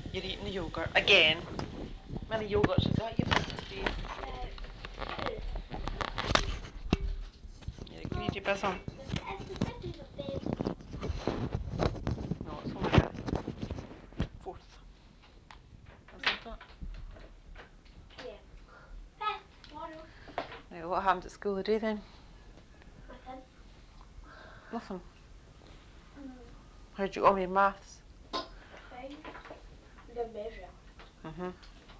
You're eating the yoghurt again. How many yogurts is that you've had today? Two. You're a greedy buzzard. It's the second of third. No, it's only the fourth. Isn't it? Yeah. Fifth tomorrow. Right, what happened at school today then? Nothing. Nothing. Mm. How'd you go on with maths? Fine. The measure. Mhm.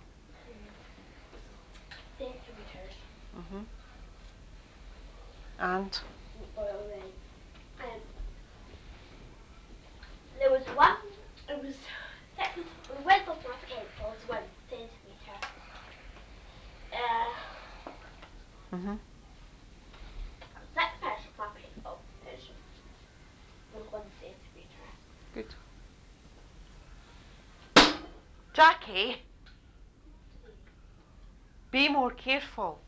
Centimeters. Mhm. And Well then, um, there was one. It was second. We went off mathematics. Was 1 centimeter. Uh, mhm. second person mathematics. Oh, it's was 1 centimeter. Good. Jackie, be more careful.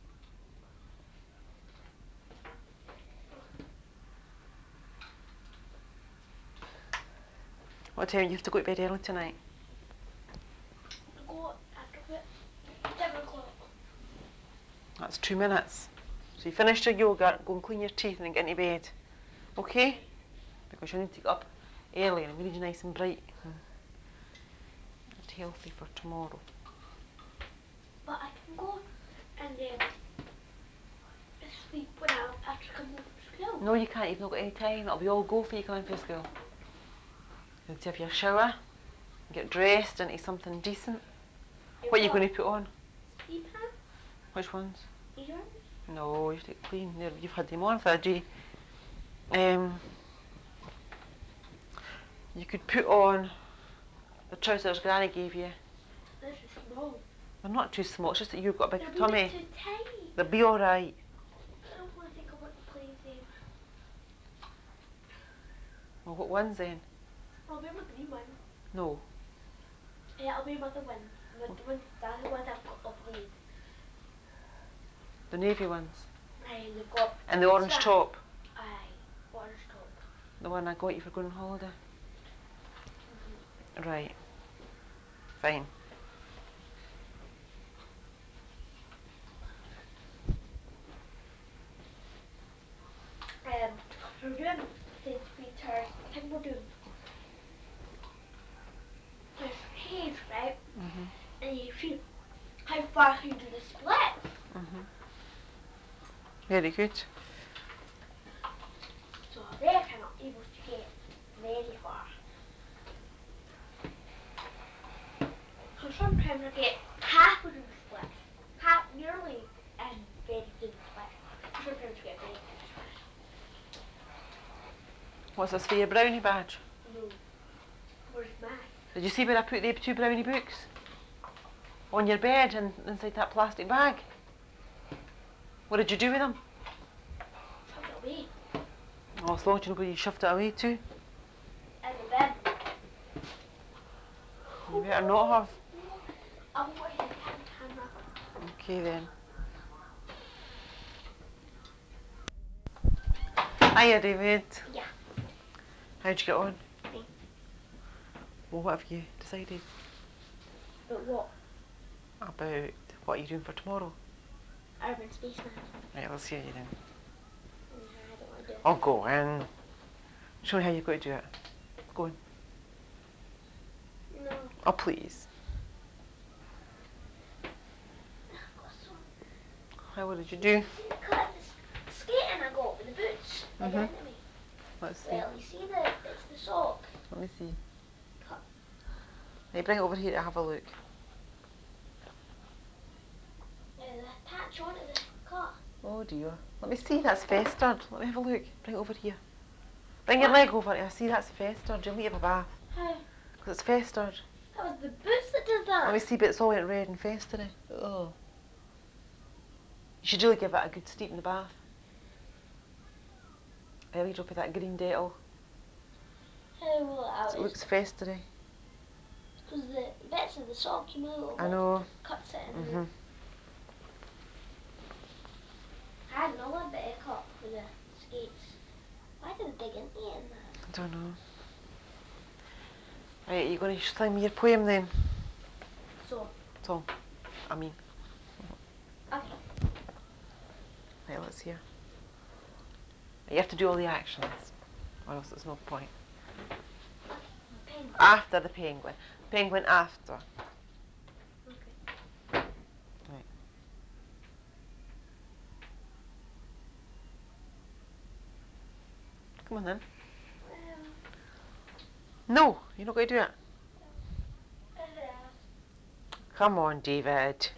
What time do you have to go to bed early tonight? I go after quit 7 o'clock. That's 2 minutes. So you finished your yoga, go and clean your teeth and then get into bed. Okay? Because you need to get up early and we need you nice and bright and healthy for tomorrow. But I can go and sleep when I after come home from school. No, you can't. You've not got any time. It'll be all go for you coming from school. You need to have your shower, get dressed into something decent. What are you going to put on? Ski pants? Which ones? These ones? No, you have to get clean. You've had them on for a day. You could put on the trousers Granny gave you. They're too small. They're not too small. It's just that you've got a big They're a tummy. bit too tight. They'll be all right. I don't want to think I want to play them. Well, what ones then? I'll wear my green one. No. Yeah, I'll wear my other ones. The other ones I've got of these. The navy ones. Aye, they've got. And the orange top. Aye, orange top. The one I got you for going on holiday. Mhm. Right. Fine. We're doing centimeters. I think we're doing. There's page, right? Mhm. And you see how far you do the split. Mhm. Very good. So I reckon I'm able to get very far. So sometimes I get half of the split, half nearly very good split. Sometimes I get very good split. What's this for your brownie badge? No, where's math? Did you see where I put the 2 brownie books? On your bed and inside that plastic bag. What did you do with them? Shoved it away. Oh, as long as you know where you shoved it away to. In the bin. You better not have. No, I won't hit it on camera. Okay then. Hiya, David. Yeah. How'd you get on? Fine. Well, what have you decided? But what? About what you're doing for tomorrow? Urban Spaceman. Right, let's hear you then. I don't want to do it. Oh, go in. Show me how you're going to do it. Go on. No. Oh, please. I've got some. How, what did you do? See the cut the skating I got with the boots they Mhm. did to me. Let's see. Well, you see it's the sock. Let me see. Cut. Hey, bring it over here to have a look. The patch onto the cut. Oh dear. Let me see. That's festered. Let me have a look. Bring it over here. Bring your leg over here. See, that's festered. You'll need to have a bath. How? Because it's festered. That was the boots that did that. Let me see, but it's all went red and festering. Oh. You should really give it a good steep in the bath. Ellie, drop of that green Dettol. How will it out? It looks festery. Because the bits of the sock, you know, little I bits know. that cuts it in Mhm. I had another bit of cut with the skates. Why did they dig into it in that? I don't know. Right, you're going to sing me your poem then. So. Song. I mean. Okay. Right, let's hear. You have to do all the actions, or else there's no point. Okay. Penguin. After the penguin. Penguin after. Okay. Right. Come on then. No, you're not going to do it. Come on, David.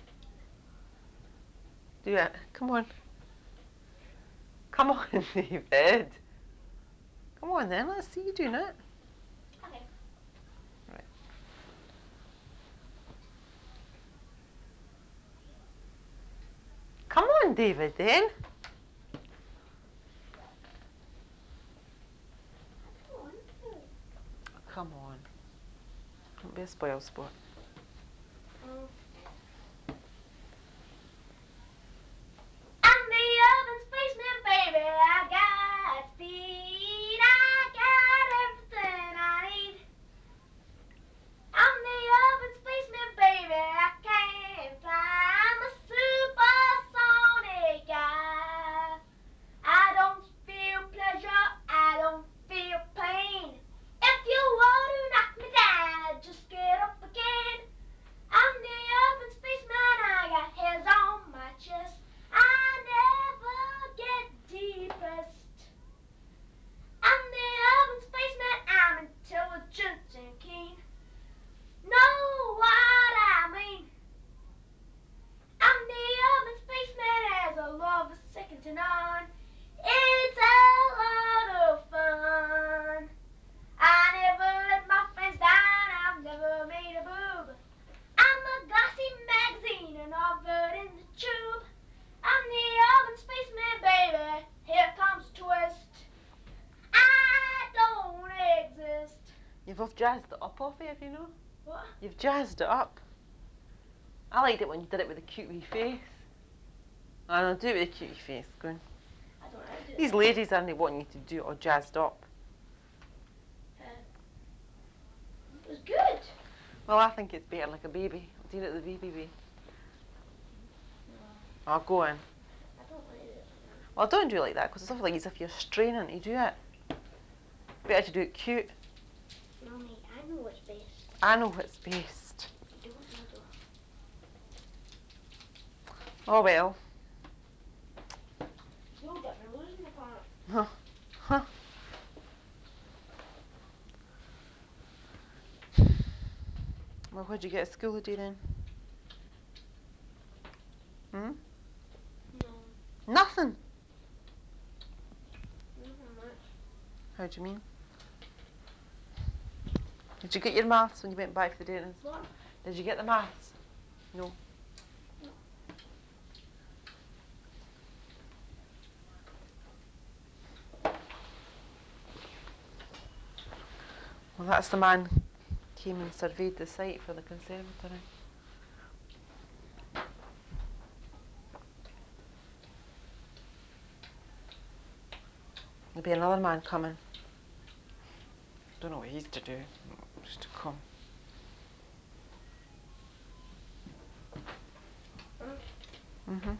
Do it. Come on. Come on, David. Come on then, let's see you doing it. Okay. Right. Come on, David, then. I don't want to. Come on. Don't be a spoil sport. I'm the urban spaceman, baby. I got speed. I got everything I need. I'm the urban spaceman, baby. I can fly. I'm a supersonic guy. I don't feel pleasure. I don't feel pain. If you were to knock me down, I'd just get up again. I'm the urban spaceman. I got hairs on my chest. I never get depressed. I'm the urban spaceman. I'm intelligent and keen. Know what I mean? I'm the urban spaceman. As a love is second to none. It's a lot of fun. I never let my friends down. I've never made a boob. I'm a glossy magazine, an orbit in the tube. I'm the urban spaceman, baby. Here comes a twist. I don't exist. You've off jazzed it up off it, you know? What? You've jazzed it up. I liked it when you did it with a cute wee face. I know, do it with a cute wee face. Go on. I don't know how to do These that. ladies aren't wanting you to do it all jazzed up. It was good. Well, I think it's better like a baby. Do it the baby way. No, Oh, go on. I don't want to do it like that. Well, don't do it like that because it's awful like as if you're straining to do it. Better to do it cute. Mummy, I know what's best. I know what's best. You don't know though. Oh well. You'll get me losing the part. Huh. Huh. Well, what'd you get at school today then? Hmm? No, Nothing. nothing much. How do you mean? Did you get your maths when you went back to the dentist? What? Did you get the maths? No. No. Well, that's the man came and surveyed the site for the conservatory. There'll be another man coming. Don't know what he's to do. Just to come. Mhm.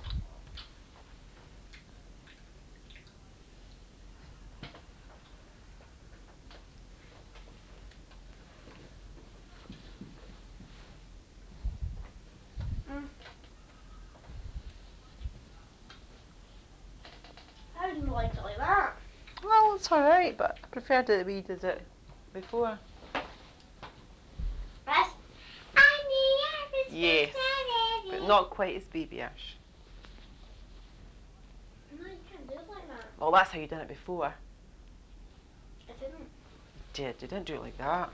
I didn't like it like that. Well, it's all right, but I preferred that we did it before. Yes. I'm the urban Yes, spaceman. but not quite as babyish. No, you can't do it like that. Well, that's how you done it before. I didn't. You did. You didn't do it like that.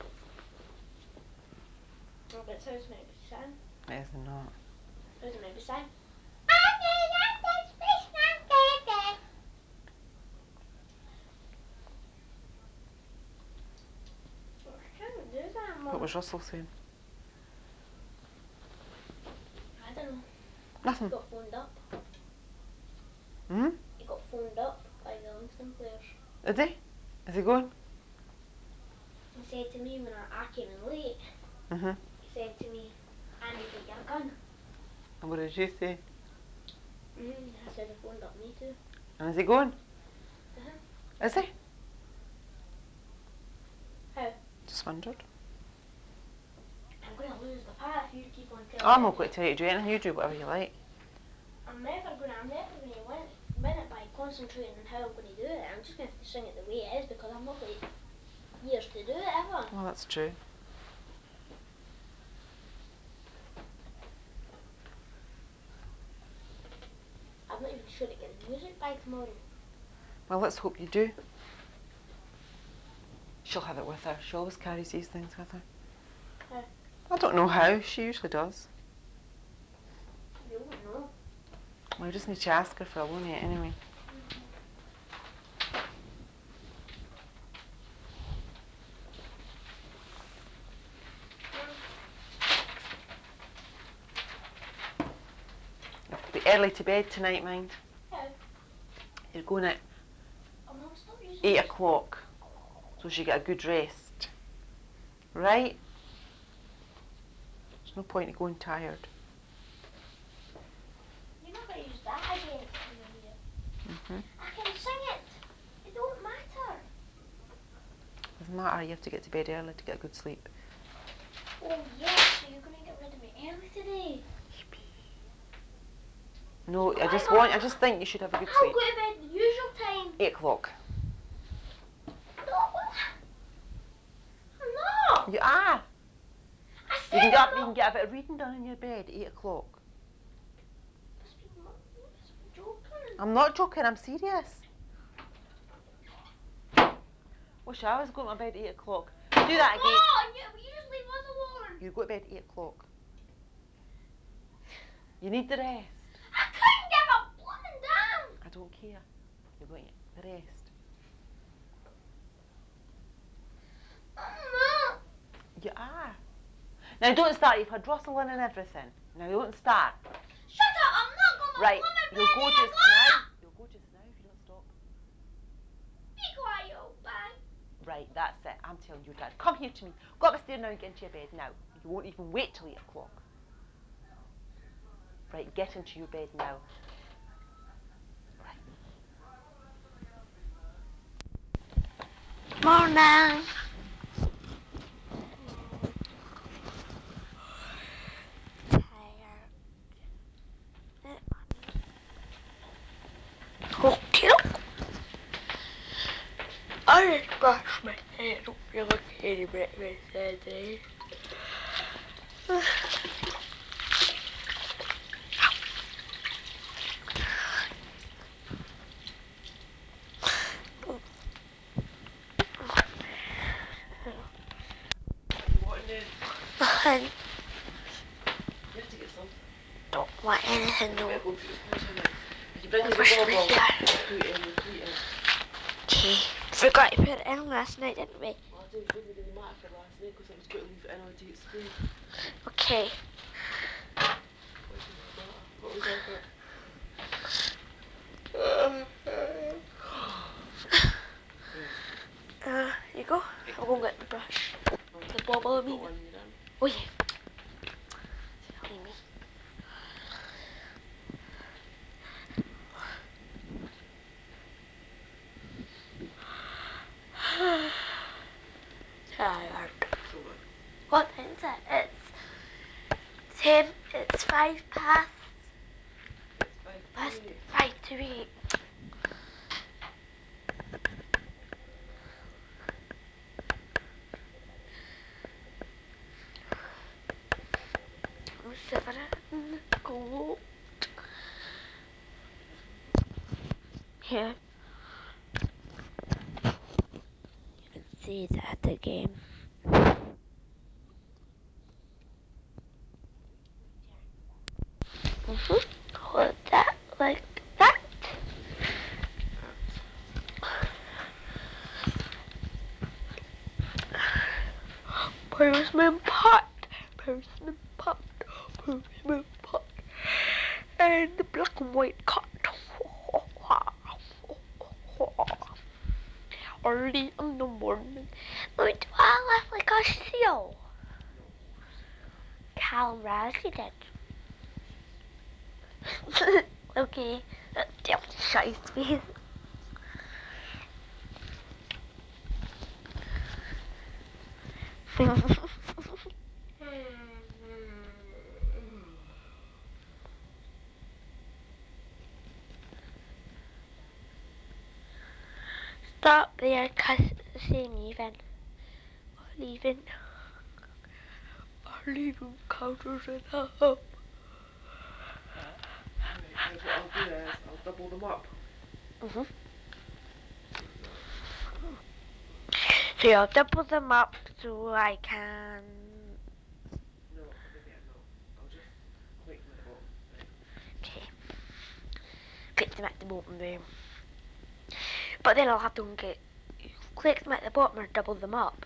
Oh, but so it's meant to sound. Yes, not. So it's meant to sound. I'm the urban spaceman, baby. Oh, I can't do that, What Mum. was Russell saying? I don't know. He Nothing. got phoned up. Hmm? He got phoned up by the Livingston players. Is he? Is he going? said to me when I came in late, Mhm. he said to me, "I need to get a gun." And what did you say? I said I phoned up me too. And is he going? Uh-huh. Is he? How? Just wondered. I'm going to lose the part if you keep on telling I'm me. not going to tell you to do anything. You do whatever you like. I'm never going to win it by concentrating on how I'm going to do it. I'm just going to have to sing it the way it is because I'm not going to years to do it ever. Well, that's true. I'm not even sure to get the music by tomorrow. Well, let's hope you do. She'll have it with her. She always carries these things with her. How? I don't know how. She usually does. You won't know. Well, you just need to ask her for a loan yet anyway. You have to be early to bed tonight, mind. How? You're going at Oh, Mum, stop using 8 this. o'clock, so she get a good rest. Right? There's no point in going tired. You're not going to use that again when you're here. Mhm. I can sing it. It don't matter. Doesn't matter. You have to get to bed early to get a good sleep. Oh, yes, so you're going to get rid of me early today. No, I Quiet, just think you should have a good I'll sleep. go to bed the usual time. 8 o'clock. No, I'm not. You are. I You said can get up, I'm you not. can get a bit of reading done in your bed at 8 o'clock. You must be joking. I'm not joking, I'm serious. Wish I was going to bed at 8 o'clock. Do that again. Oh, you just leave us alone. You go to bed at 8 o'clock. You need the rest. I couldn't give a blooming damn. I don't care. You're going to get the rest. I'm not. You are. Now don't start, you've had Russell in and everything. Now don't start. Shut up, I'm not going to Right, blooming you'll go bed just now. You'll go just now if you don't stop. Be quiet, old bag. Right, that's it. I'm telling you, Dad. Come here to me. Go upstairs now and get into your bed now. You won't even wait till 8 o'clock. Right, get into your bed now. Morning. Tired. Okay. I just brushed my hair. I don't feel like any breakfast today. What in Nothing. You have to get something. Don't want anything, You no. better go and put your clothes in it. If you bring I'll me the brush my bobble, hair. put it in the fleet in. Okay. Forgot to put it in last night, didn't we? Well, I didn't really matter for last night because I was going to leave it in all day at school. Okay. Why did it matter? What was I for? You go. I'll go and get the brush. The bobble, I mean. Got one you're in. Oh, yeah. Silly me. Tired. So what? What time is it? It's 10. It's 5 past. It's 5 Past to 8. 5 to 8. I'm 7 cold. Yeah. You can see that again. Hold that like that. Postman pot. Postman pot. Postman pot. And the black and white cat. Early in the morning, Wait, do I look like a seal? No. Callum Rasky did. Okay. Damn, shut his face. Stop there, saying leaving counters in the hub. Right, guys, what I'll do is I'll double them up. Mhm. Like that. So you'll double them up so I can. No, maybe I'm not. I'll just click them at the bottom. Right. Okay. Click them at the bottom there. But then I'll have to get. Click them at the bottom or double them up.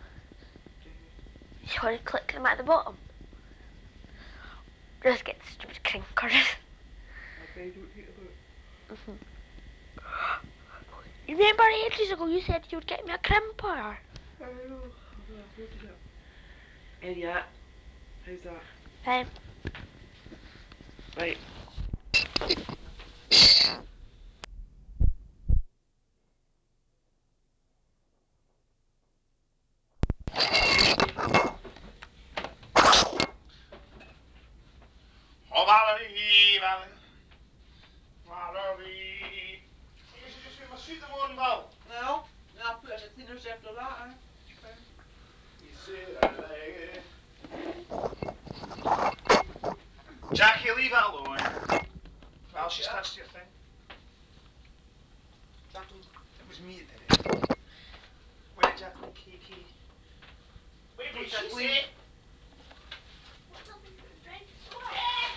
Sorry, click them at the bottom. Just get the stupid crinkers. Okay, don't take them out. You remember ages ago you said you would get me a crimper? I know. Okay, I've sorted it. And yeah. How's that? Fine. Right. Oh, Valerie, Valerie, Valerie. You should just put my suit in the morning, Val. No, I'll put it in the cleaners after that. Fine. You said I like it. Jackie, leave it alone. Val, she's touched your thing. Jacqueline. It was me that did it. Wait, Jacqueline, KK. What did she Jacqueline. say? What's up with your drink squad?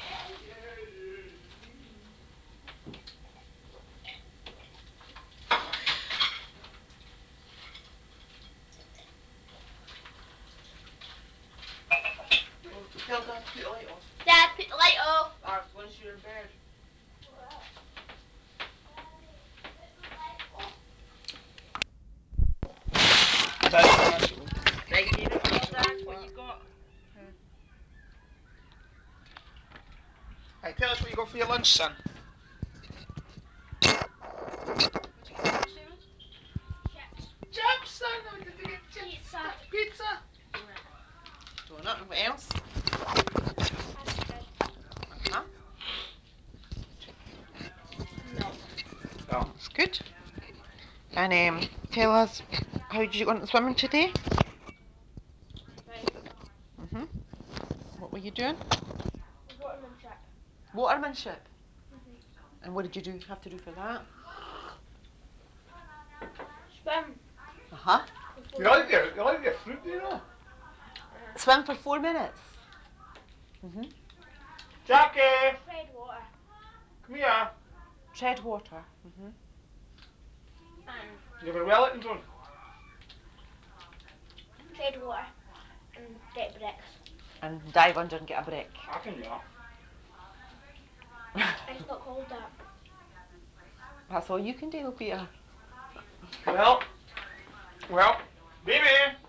Tell Dad to put the light off. Dad, put the light off. Or once you're in bed. That's it. Right, give it all, Dad. What you got? Hey, tell us what you got for your lunch, son. What you got for lunch, David? Chips. Chips, son. Oh, did you get chips? Pizza. Pizza. Donut. And what else? And bread. Huh? Milk. Oh. That's good. And tell us, how did you go on swimming today? Fine. What were you doing? Watermanship. Watermanship. Mhm. And what did you have to do for that? Swim. Uh-huh. You like your fruit, do you know? Swim for 4 minutes. Jackie, Tread water. come here. Tread water. And You have a Wellington on. tread water. And get bricks. And dive under and get a brick. I can do that. It's not called that. That's all you can do, Peter. Well, baby.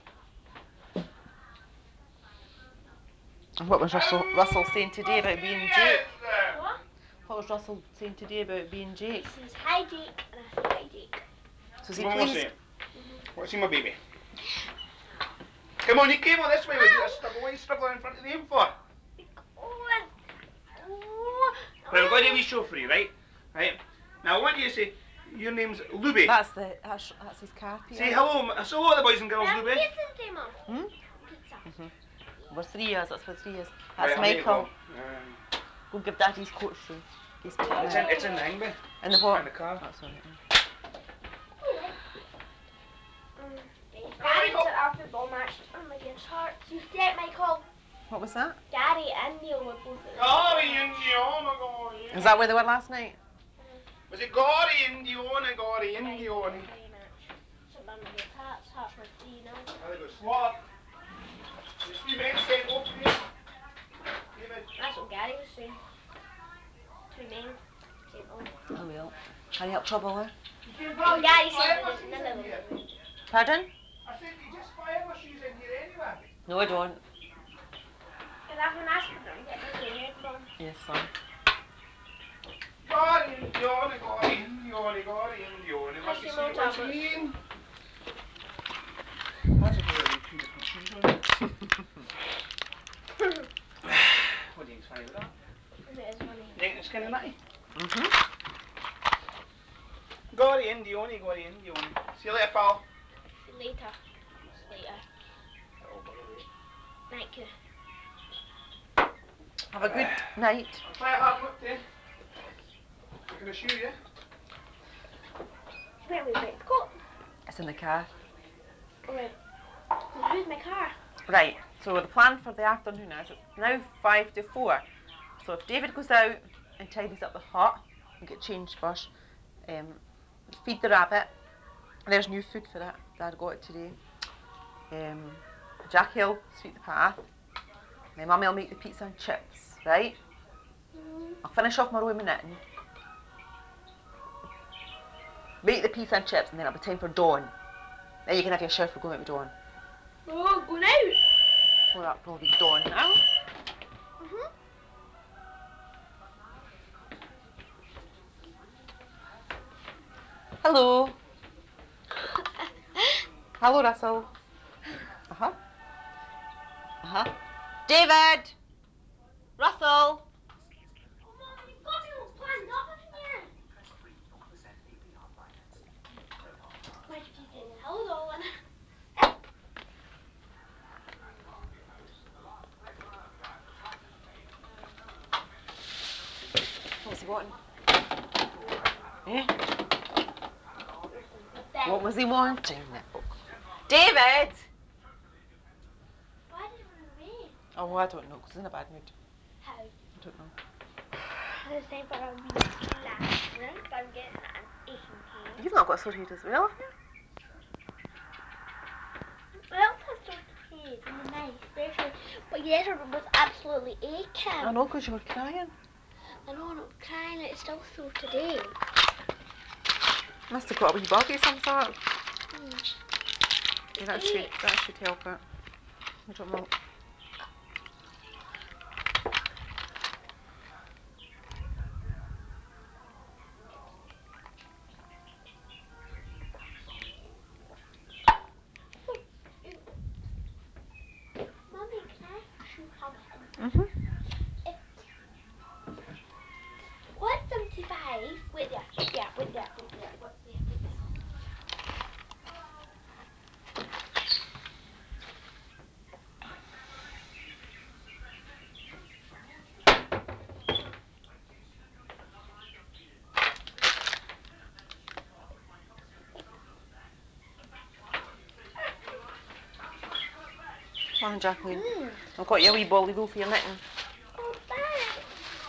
And what was Russell saying today about being Jake? What? What was Russell saying today about being Jake? He says hi Jake and I say hi Jake. So is he Come on, what's pleased? it? What's in my baby? Come on, you came on this way with you. What are you struggling in front of the him for? Right, we're going to do a wee show for you, right? Right. Now I want you to say your name's Luby. That's his car, Peter. Say hello, say hello to the boys and girls, Luby. Pizza. We're 3 years, that's for 3 years. Right, That's I'll make it Michael. go. Go give Daddy's coat shoe. It's in the hangby. In the what? In the car. That's all right. Gary's at our football match and my dear's heart. You stay at Michael. What was that? Gary and Neil were both at the Gary football Indiana, Gary. Is that where they were last night? Was it Gary Indiana, Gary Indiana? match. So my dear's hearts were 3-0. There they go, swap. There's 3 men sent off today. David. That's what Gary was saying. 2 men sent off. Oh well. Can you help trouble her? Well, Gary said that none of them were. Pardon? I said you just No, I don't. Because I've been asking them, get those headphones. Yes, son. Guardian, Dione, Guardian, Dione, Guardian, Dione. Must you Actually, see more it once tablets. again? That's a really two different shoes on. What do you think's funny with that? It is funny. You think it's kind of nutty? Mhm. Guardian, Dione, Guardian, Dione. See you later, pal. See you later. Later. Oh, by the way. Thank you. Have a good night. I'll try a hard look then. Can I shoe you? Where was it? Go. It's in the car. Alright. Who's my car? Right. So the plan for the afternoon is it's now 5 to 4. So if David goes out and tidies up the hut and get changed first, feed the rabbit. There's new food for it. Dad got it today. Jackie will sweep the path. My mummy will make the pizza and chips, right? I'll finish off my room and knitting. Make the pizza and chips, and then it'll be time for Dawn. Then you can have your shower for going out with Dawn. Oh, going out. Well, that'll probably be Dawn now. Hello. Hello, Russell. Uh-huh. Uh-huh. David! Russell! Oh, Mom, you've got me all planned up, haven't you? Why did you do this? Hold on. What's he wanting? Eh? Bed. What was he wanting? David! Why did you run away? Oh, I don't know, because he's in a bad mood. How? I don't know. It's time for a wee last drink. I'm getting an aching pain. You've not got a sore head as well, have you? Well, that's sort of head and nice, especially. But yesterday was absolutely aching. I know, because you were crying. I know I'm not crying. It's still sore today. Must have got a wee bug or some sort. It Yeah, that should help it. I don't know. Mummy, can I ask you something? Mhm. What's 75? Wait there. Wait there. Wait there. Wait there. Wait there. Wait there. Morning, Jacqueline. I've got you a wee bolly roll for your knitting. Oh, thanks.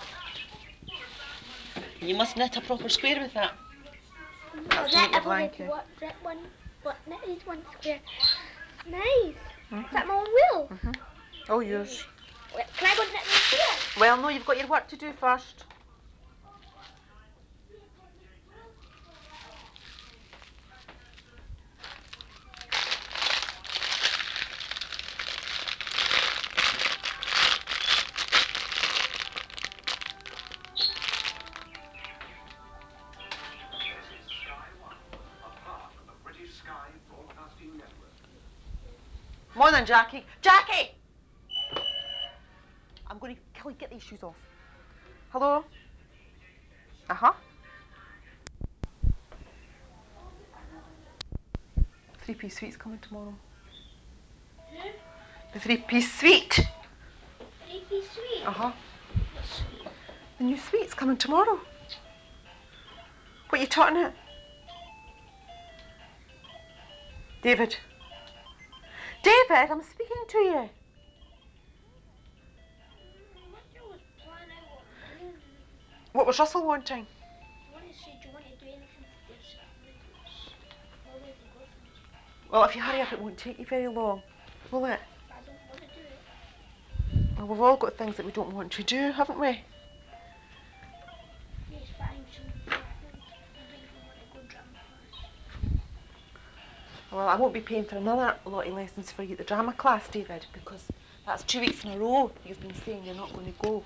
You must knit a proper square with that. I've That's to make your I've already blanket. knit these one square. Nice. Is that my own wheel? Oh, yours. Wait, can I go knit this here? Well, no, you've got your work to do first. This is Sky One, a part of the British Sky Broadcasting Network. Morning, Jackie. Jackie! I'm going to kill you. Get these shoes off. Hello? Uh-huh. 3-piece suite's coming tomorrow. Who? The 3-piece suite. 3-piece suite? Uh-huh. What suite? The new suite's coming tomorrow. What are you talking at? David. David, I'm speaking to you. What do you plan out what I'm doing? What was Russell wanting? Do you want to do anything for this? Nowhere to go for me. Well, if you hurry up, it won't take you very long, will it? But I don't want to do it. Well, we've all got things that we don't want to do, haven't we? Yes, but I'm so important. I really want to go jump first. Well, I won't be paying for another lottie lessons for you at the drama class, David, because that's 2 weeks in a row you've been saying you're not going to go.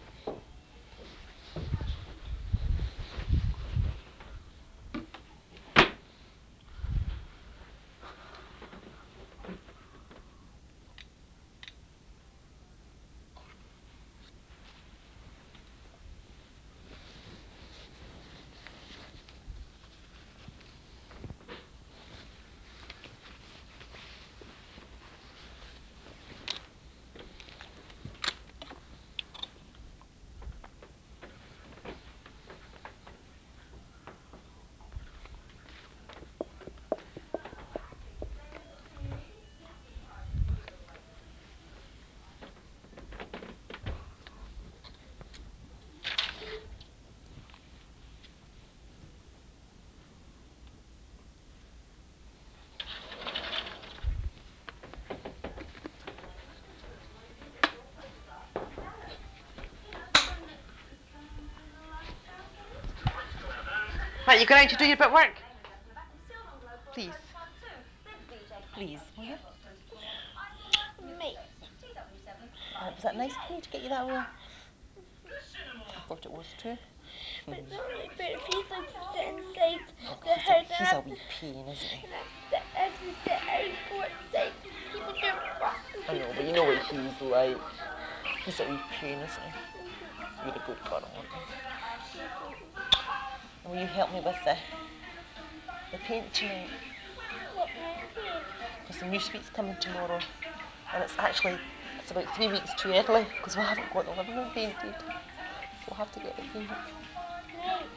Right, you going out to do your bit of work? Please. Please, will you? Mate. Was that nice of me to get you that way? I thought it was too. But it's only but if he's like to sit inside Oh, the house he's a wee pain, isn't he? and I have to sit outside people get buses. I know, but you know what he's like. He's a wee pain, isn't he? You're a good girl, aren't you? And will you help me with the paint tonight? What kind of paint? Because the new suite's coming tomorrow. And it's about 3 weeks too early because we haven't got the living room painted. So we'll have to get the paint. Right.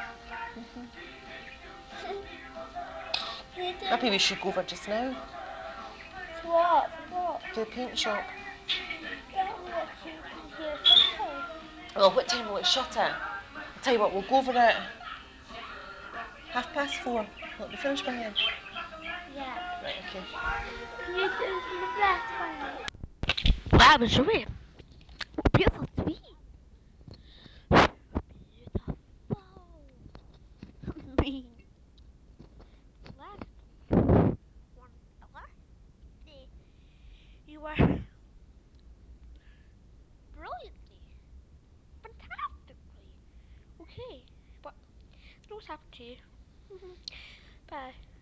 Maybe we should go over just now For what? For what? to the paint shop. That only lets you here sometimes. Well, what time will it shut at? I'll tell you what, we'll go over at 4:30. Will it be finished by then? Yeah. Right, okay. Can you do some of that for me? Wow, Joey. Beautiful sweet. Beautiful. Me. Left. One left. You are brilliantly. Fantastically. Okay. But what's happened to you? Bye.